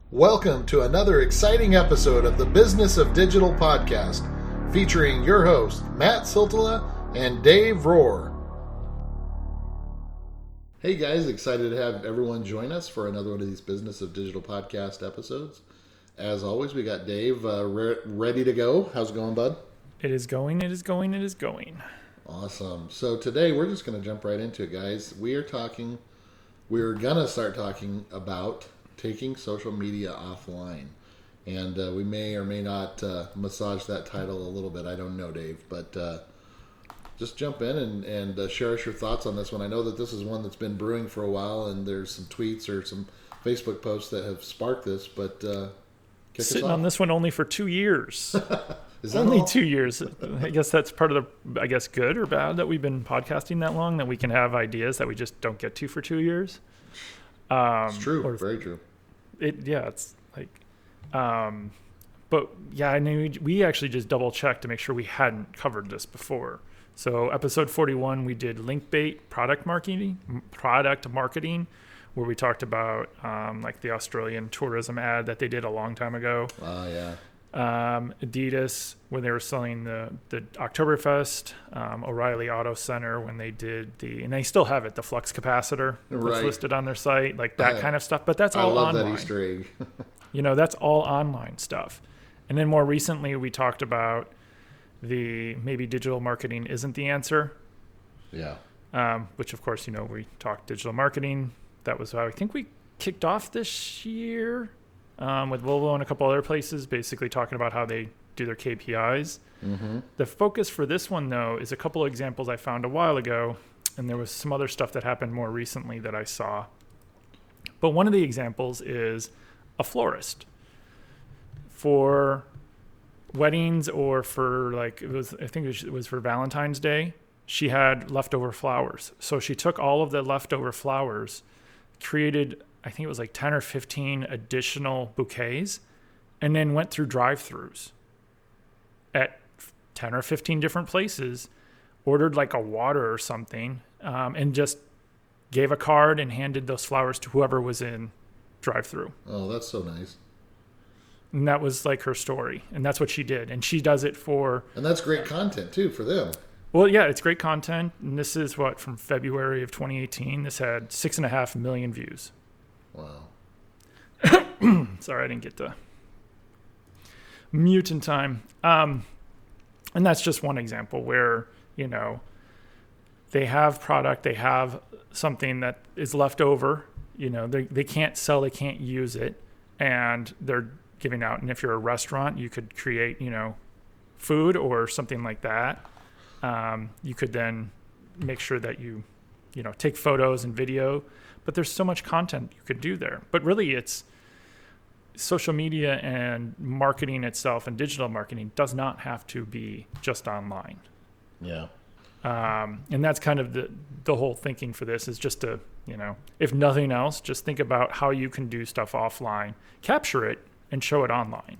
Welcome to another exciting episode of the Business of Digital podcast, featuring your hosts, Matt Siltala and Dave Rohr. Hey guys, excited to have everyone join us for another one of these Business of Digital podcast episodes. As always, we got Dave ready to go. How's it going, bud? It is going. Awesome. So today we're just going to jump right into it, guys. We're going to start talking about taking social media offline. And we may or may not massage that title a little bit. I don't know, Dave. But just jump in and share us your thoughts on this one. I know that this is one that's been brewing for a while, and there's some tweets or some Facebook posts that have sparked this. But sitting on this one only for 2 years. Is that only all? 2 years. I guess that's part of the, good or bad that we've been podcasting that long, that we can have ideas that we just don't get to for 2 years. It's true. Very true. It's like, but yeah, I knew we actually just double checked to make sure we hadn't covered this before. So episode 41, we did link bait product marketing, where we talked about like the Australian tourism ad that they did a long time ago. Oh, yeah. Adidas, when they were selling the Oktoberfest, O'Reilly Auto Center, when they did and they still have it, the flux capacitor that's listed on their site, like that kind of stuff. But that's all online. I love that Easter egg. That's all online stuff. And then more recently, we talked about maybe digital marketing isn't the answer. Yeah. Which, of course, we talked digital marketing. That was how I think we kicked off this year. With Volvo and a couple other places, basically talking about how they do their KPIs. Mm-hmm. The focus for this one, though, is a couple of examples I found a while ago, and there was some other stuff that happened more recently that I saw. But one of the examples is a florist. For weddings or for I think it was for Valentine's Day, she had leftover flowers. So she took all of the leftover flowers, created I think it was like 10 or 15 additional bouquets, and then went through drive-thrus at 10 or 15 different places, ordered like a water or something, and just gave a card and handed those flowers to whoever was in drive-thru. Oh, that's so nice. And that was like her story, and that's what she did. And she does it for... And that's great content, too, for them. Well, yeah, it's great content. And this is from February of 2018. This had 6.5 million views. Wow. Sorry, I didn't get to mute in time. And that's just one example where, they have product, they have something that is left over, they can't sell, they can't use it, and they're giving out. And if you're a restaurant, you could create, food or something like that. You could then make sure that you take photos and video. But there's so much content you could do there. But really, it's social media and marketing itself, and digital marketing does not have to be just online. Yeah. And that's kind of the whole thinking for this is just to, if nothing else, just think about how you can do stuff offline, capture it, and show it online.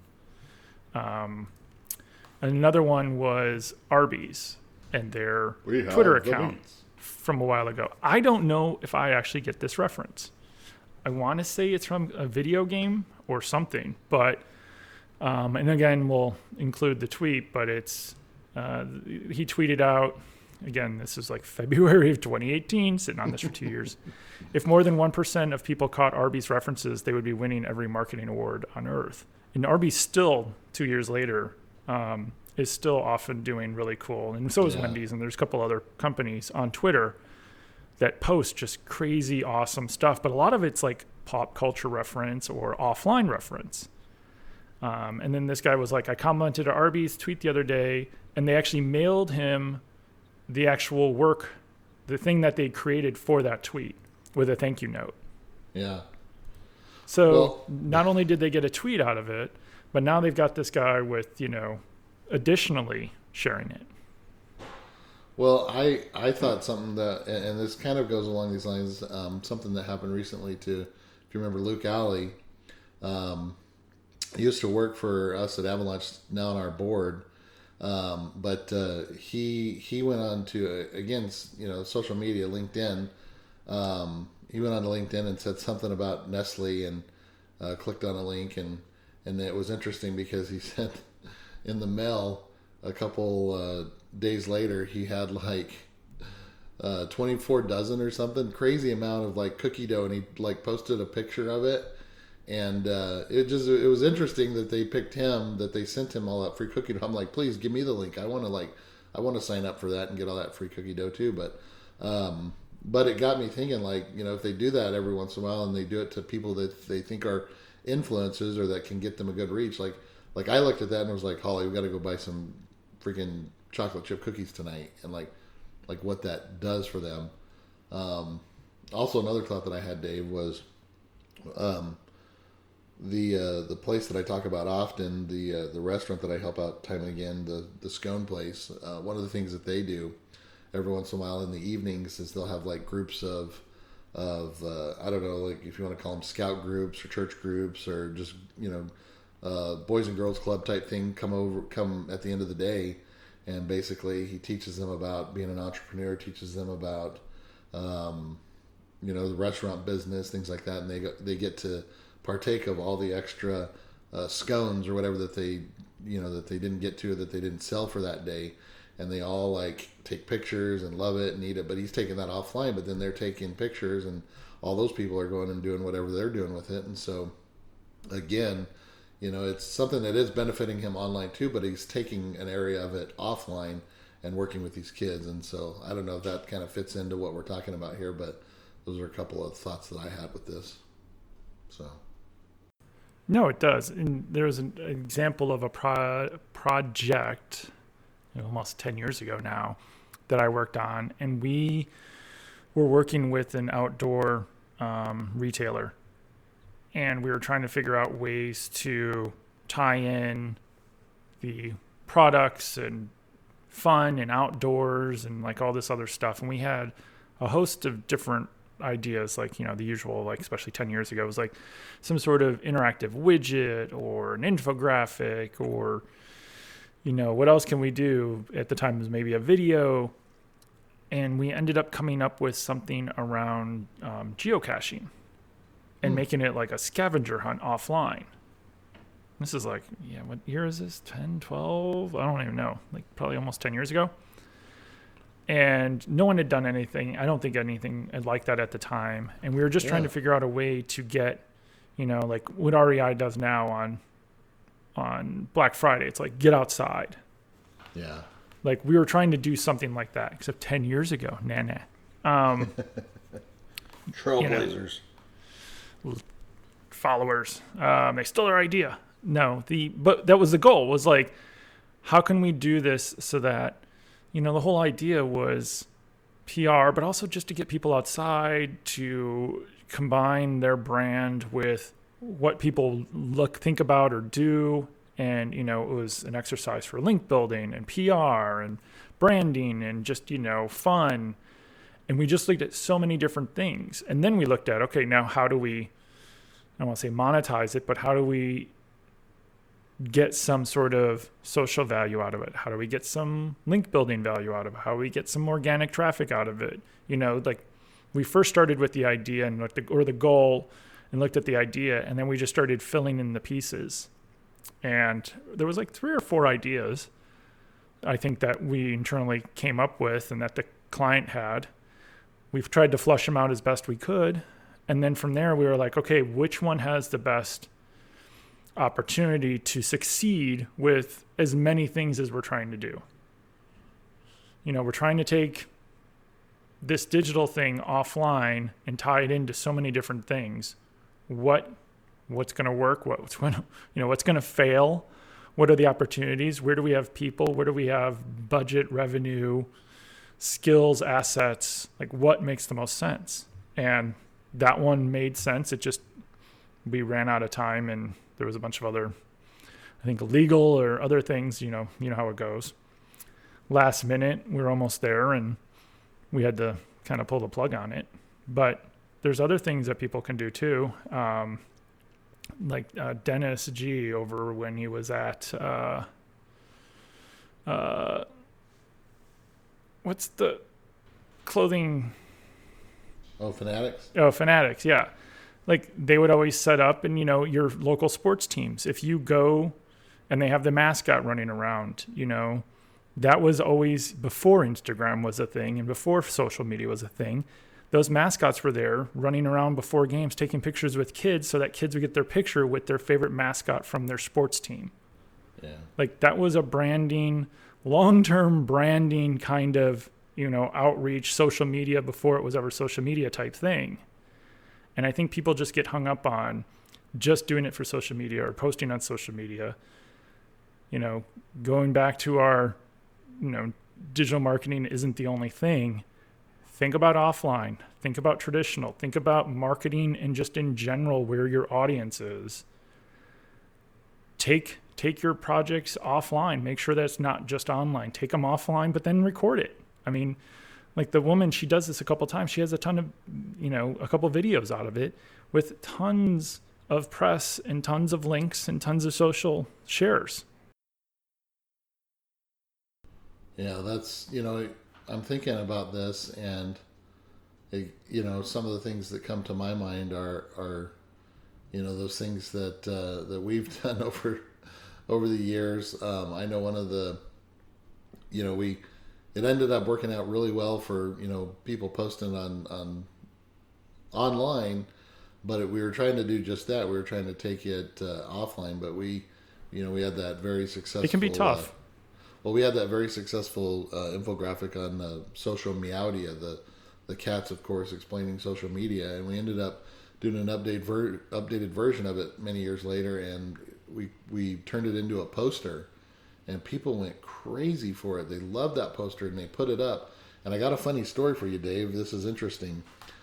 Another one was Arby's and their Twitter account from a while ago. I don't know if I actually get this reference. I want to say it's from a video game or something, but and again we'll include the tweet, but it's he tweeted out, again, this is like February of 2018, sitting on this for 2 years. If more than 1% of people caught Arby's references, they would be winning every marketing award on earth. And Arby's still 2 years later is still often doing really cool. And so is Wendy's, and there's a couple other companies on Twitter that post just crazy awesome stuff. But a lot of it's like pop culture reference or offline reference. And then this guy was like, I commented on Arby's tweet the other day, and they actually mailed him the actual work, the thing that they created for that tweet with a thank you note. Yeah. So not only did they get a tweet out of it, but now they've got this guy with, additionally sharing it. Well, I thought something that, and this kind of goes along these lines, something that happened recently to, if you remember, Luke Alley, he used to work for us at Avalanche, now on our board, but he went on to, again, social media, LinkedIn. He went on to LinkedIn and said something about Nestle and clicked on a link, and it was interesting because he sent in the mail a couple days later, he had like 24 dozen or something, crazy amount of like cookie dough, and he like posted a picture of it. And it was interesting that they picked him, that they sent him all that free cookie dough. I'm like, please give me the link. I want to sign up for that and get all that free cookie dough too. But it got me thinking, like, if they do that every once in a while and they do it to people that they think are influencers or that can get them a good reach, like I looked at that and was like, Holly, we got to go buy some freaking chocolate chip cookies tonight, and like what that does for them. Also, another thought that I had, Dave, was the place that I talk about often, the restaurant that I help out time and again, the scone place. One of the things that they do every once in a while in the evenings is they'll have like groups of I don't know, like if you want to call them scout groups or church groups or just boys and girls club type thing, come at the end of the day, and basically he teaches them about being an entrepreneur, teaches them about the restaurant business, things like that, and they get to partake of all the extra scones or whatever that they didn't get to, that they didn't sell for that day, and they all like take pictures and love it and eat it. But he's taking that offline, but then they're taking pictures, and all those people are going and doing whatever they're doing with it. And so again, it's something that is benefiting him online too, but he's taking an area of it offline and working with these kids. And so I don't know if that kind of fits into what we're talking about here, but those are a couple of thoughts that I had with this. So. No, it does. And there was an example of a project almost 10 years ago now that I worked on, and we were working with an outdoor retailer, and we were trying to figure out ways to tie in the products and fun and outdoors and like all this other stuff. And we had a host of different ideas, like the usual, like especially 10 years ago, was like some sort of interactive widget or an infographic, or what else can we do? At the time it was maybe a video, and we ended up coming up with something around geocaching and making it like a scavenger hunt offline. This is like, what year is this? 10, 12? I don't even know, like probably almost 10 years ago. And no one had done anything. I don't think anything like that at the time. And we were just trying to figure out a way to get, like what REI does now on Black Friday. It's like, get outside. Yeah. Like we were trying to do something like that, except 10 years ago. Trailblazers. Followers. They stole our idea. No, but that was the goal, was like, how can we do this so that, the whole idea was PR, but also just to get people outside, to combine their brand with what people think about or do. And, it was an exercise for link building and PR and branding and just, fun. And we just looked at so many different things. And then we looked at, okay, now how do we, I don't want to say monetize it, but how do we get some sort of social value out of it? How do we get some link building value out of it? How do we get some organic traffic out of it? Like we first started with the idea and the goal, and looked at the idea, and then we just started filling in the pieces. And there was like 3 or 4 ideas, I think, that we internally came up with and that the client had. We've tried to flush them out as best we could. And then from there, we were like, okay, which one has the best opportunity to succeed with as many things as we're trying to do? We're trying to take this digital thing offline and tie it into so many different things. What's going to work? What's going to fail? What are the opportunities? Where do we have people? Where do we have budget, revenue, skills, assets? Like what makes the most sense? And that one made sense. We ran out of time, and there was a bunch of other, I think, legal or other things, you know how it goes. Last minute, we were almost there, and we had to kind of pull the plug on it. But there's other things that people can do too. Like Dennis G over when he was at, what's the clothing? Oh, Fanatics? Oh, Fanatics, yeah. like they would always set up and, your local sports teams. If you go and they have the mascot running around, that was always before Instagram was a thing and before social media was a thing. Those mascots were there running around before games, taking pictures with kids so that kids would get their picture with their favorite mascot from their sports team. Yeah. Like that was a branding, long-term branding kind of, outreach, social media before it was ever social media type thing. And I think people just get hung up on just doing it for social media or posting on social media. Going back to our, digital marketing isn't the only thing. Think about offline. Think about traditional. Think about marketing and just in general where your audience is. Take your projects offline. Make sure that it's not just online. Take them offline, but then record it. I mean, like the woman, she does this a couple times. She has a ton of, a couple videos out of it with tons of press and tons of links and tons of social shares. Yeah, that's, I'm thinking about this, and some of the things that come to my mind are those things that we've done over the years. I know one of the it ended up working out really well for people posting on online, but we were trying to do just that. We were trying to take it offline, but we had that very successful. It can be tough. We had that very successful infographic on social meowdia, the cats, of course, explaining social media, and we ended up doing an updated version of it many years later, and we turned it into a poster, and people went crazy for it. They loved that poster, and they put it up. And I got a funny story for you, Dave. This is interesting.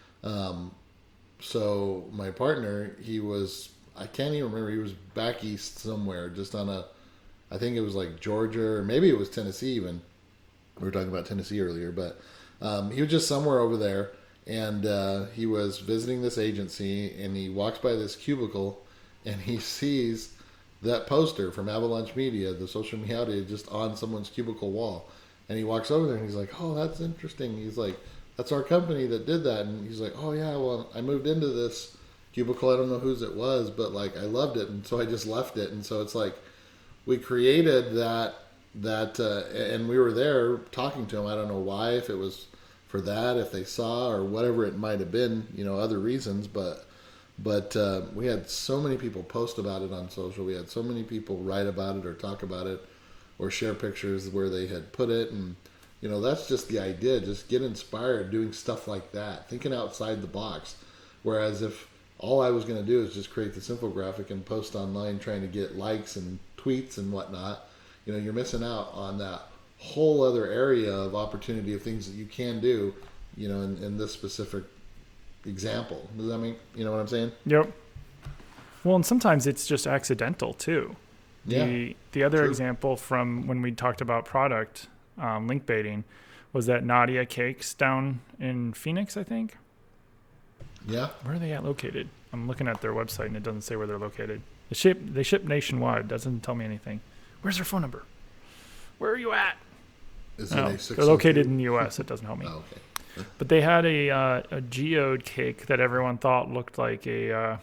So my partner, I can't even remember, he was back east somewhere, just on I think it was like Georgia, or maybe it was Tennessee even. We were talking about Tennessee earlier, but he was just somewhere over there, and he was visiting this agency, and he walks by this cubicle, and he sees that poster from Avalanche Media, the social media, just on someone's cubicle wall. And he walks over there, and he's like, oh, that's interesting. He's like, that's our company that did that. And he's like, oh, yeah, well, I moved into this cubicle. I don't know whose it was, but, like, I loved it, and so I just left it. And so it's like, we created that, and we were there talking to him. I don't know why, if it was for that, if they saw, or whatever it might have been, other reasons. But we had so many people post about it on social. We had so many people write about it or talk about it or share pictures where they had put it. And, that's just the idea. Just get inspired doing stuff like that, thinking outside the box. Whereas if all I was going to do is just create this infographic and post online trying to get likes and tweets and whatnot, you're missing out on that whole other area of opportunity of things that you can do, in this specific example. Does that mean, what I'm saying? Yep. Well, and sometimes it's just accidental too. The other example from when we talked about product link baiting was that Nadia Cakes down in Phoenix, I think. Yeah. Where are they located? I'm looking at their website and it doesn't say where they're located. They ship nationwide. Doesn't tell me anything. Where's their phone number? Where are you at? They're located in the U.S. It doesn't help me. Oh, okay. But they had a geode cake that everyone thought looked like a.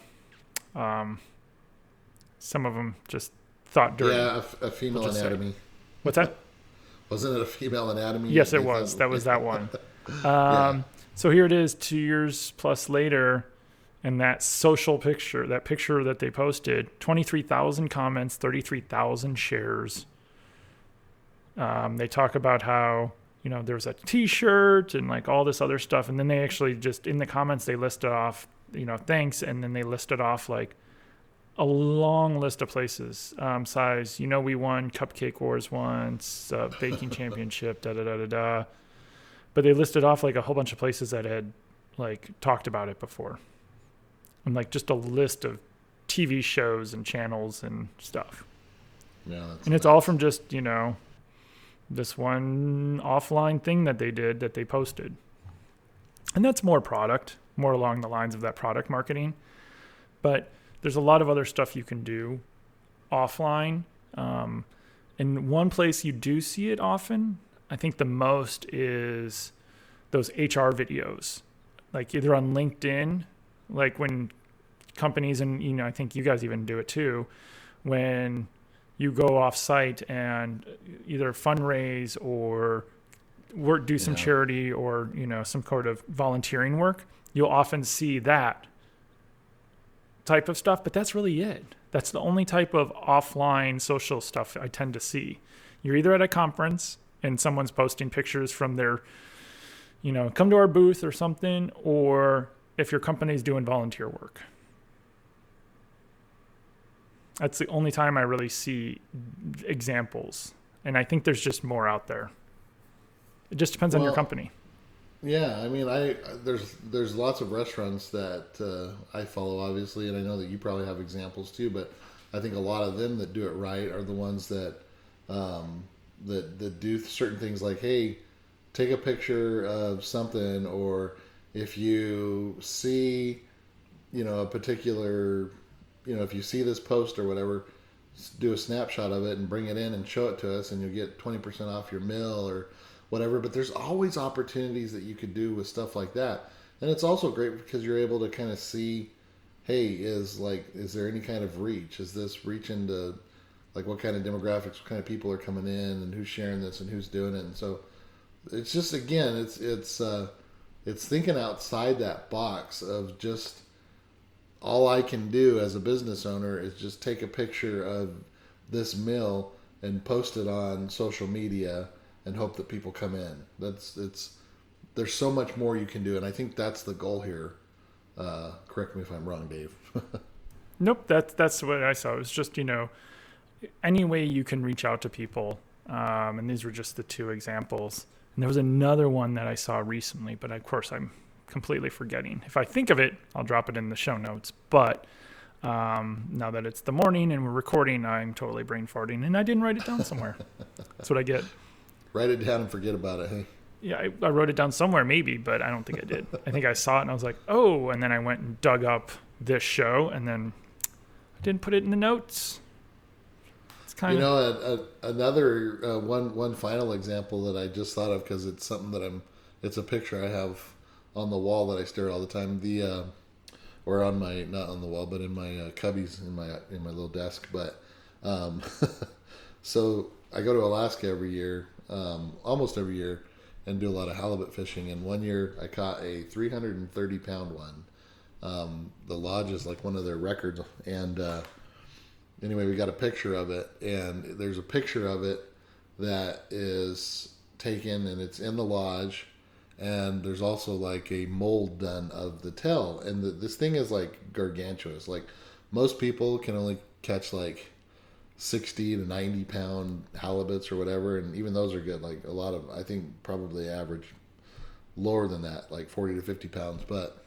Some of them just thought dirty. Yeah, a female anatomy. What's that? Wasn't it a female anatomy? Yes, it was. That was that one. So here it is, 2 years plus later, and that social picture, that picture that they posted, 23,000 comments, 33,000 shares. They talk about how, there was a T-shirt and like all this other stuff. And then they actually just, in the comments, they listed off, thanks. And then they listed off like a long list of places, size, we won Cupcake Wars once, baking championship, da-da-da-da-da. But they listed off like a whole bunch of places that had like talked about it before. And like just a list of TV shows and channels and stuff. Yeah, and it's all from just, this one offline thing that they did that they posted. And that's more along the lines of that product marketing. But there's a lot of other stuff you can do offline. And one place you do see it often, I think the most, is those HR videos, like either on LinkedIn, like when companies, and I think you guys even do it too, when you go off site and either fundraise or do some charity or some sort of volunteering work, you'll often see that type of stuff, but that's really it. That's the only type of offline social stuff I tend to see. You're either at a conference and someone's posting pictures from their, come to our booth or something, or if your company's doing volunteer work. That's the only time I really see examples. And I think there's just more out there. It just depends on your company. Yeah, I mean, there's lots of restaurants that I follow, obviously, and I know that you probably have examples too. But I think a lot of them that do it right are the ones that that do certain things like, hey, take a picture of something, or if you see, a particular, if you see this post or whatever, do a snapshot of it and bring it in and show it to us, and you'll get 20% off your meal or whatever. But there's always opportunities that you could do with stuff like that. And it's also great because you're able to kind of see, hey, is there any kind of reach? Is this reaching to, like, what kind of demographics, what kind of people are coming in, and who's sharing this and who's doing it? And so it's just, again, it's thinking outside that box of just, all I can do as a business owner is just take a picture of this meal and post it on social media and hope that people come in. There's so much more you can do, and I think that's the goal here. Correct me if I'm wrong, Dave. Nope, that's what I saw. It was just, any way you can reach out to people. And these were just the two examples. And there was another one that I saw recently, but of course I'm completely forgetting. If I think of it, I'll drop it in the show notes. But now that it's the morning and we're recording, I'm totally brain farting, and I didn't write it down somewhere. That's what I get. Write it down and forget about it, hey? Yeah, I wrote it down somewhere maybe, but I don't think I did. I think I saw it and I was like, oh, and then I went and dug up this show, and then I didn't put it in the notes. It's kind of... another one final example that I just thought of, because it's something that it's a picture I have on the wall that I stare at all the time. Or on my, not on the wall, but in my cubbies in my little desk. But so I go to Alaska every year, almost every year, and do a lot of halibut fishing. And one year I caught a 330-pound one. The lodge is like one of their records. And anyway, we got a picture of it, and there's a picture of it that is taken, and it's in the lodge. And there's also like a mold done of the tail. And this thing is like gargantuous. Like, most people can only catch like 60 to 90 pound halibuts or whatever. And even those are good. Like, a lot of, I think probably average lower than that, like 40 to 50 pounds. But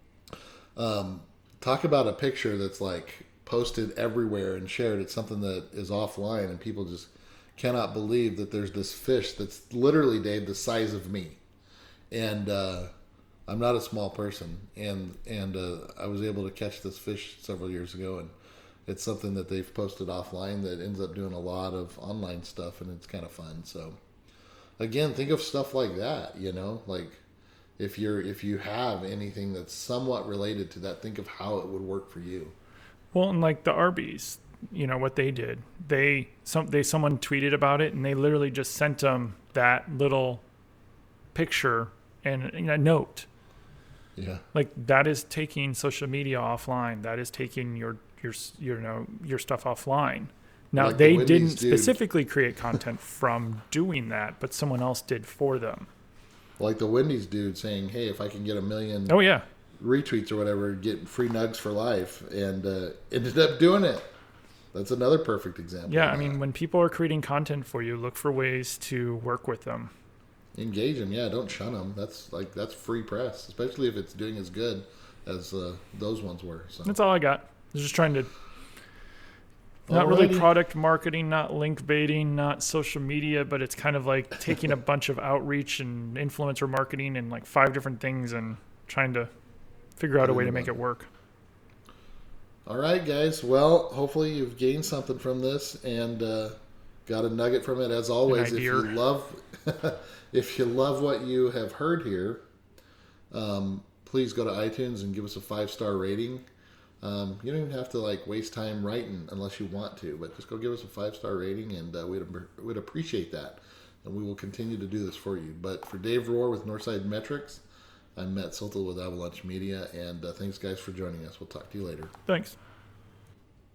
talk about a picture that's like posted everywhere and shared. It's something that is offline, and people just cannot believe that there's this fish that's literally, Dave, the size of me. And I'm not a small person, and I was able to catch this fish several years ago, and it's something that they've posted offline that ends up doing a lot of online stuff, and it's kind of fun. So, again, think of stuff like that. Like, if you have anything that's somewhat related to that, think of how it would work for you. Well, and like the Arby's, what they did, someone tweeted about it, and they literally just sent them that little picture and a note. Yeah. Like, that is taking social media offline. That is taking your stuff offline. Now, like they didn't specifically create content from doing that, but someone else did for them. Like the Wendy's dude saying, hey, if I can get 1 million retweets or whatever, get free nugs for life, and ended up doing it. That's another perfect example. Yeah, I mean, when people are creating content for you, look for ways to work with them. Engage them, yeah. Don't shun them. That's free press, especially if it's doing as good as those ones were. So that's all I got. I was just trying to, not really product marketing, not link baiting, not social media, but it's kind of like taking a bunch of outreach and influencer marketing and like 5 different things and trying to figure out a way to make it work. All right, guys. Well, hopefully you've gained something from this and got a nugget from it. As always, if you love what you have heard here, please go to iTunes and give us a 5-star rating. You don't even have to like waste time writing unless you want to, but just go give us a 5-star rating, and we'd appreciate that. And we will continue to do this for you. But for Dave Rohr with Northside Metrics, I'm Matt Siltel with Avalanche Media, and thanks guys for joining us. We'll talk to you later. Thanks.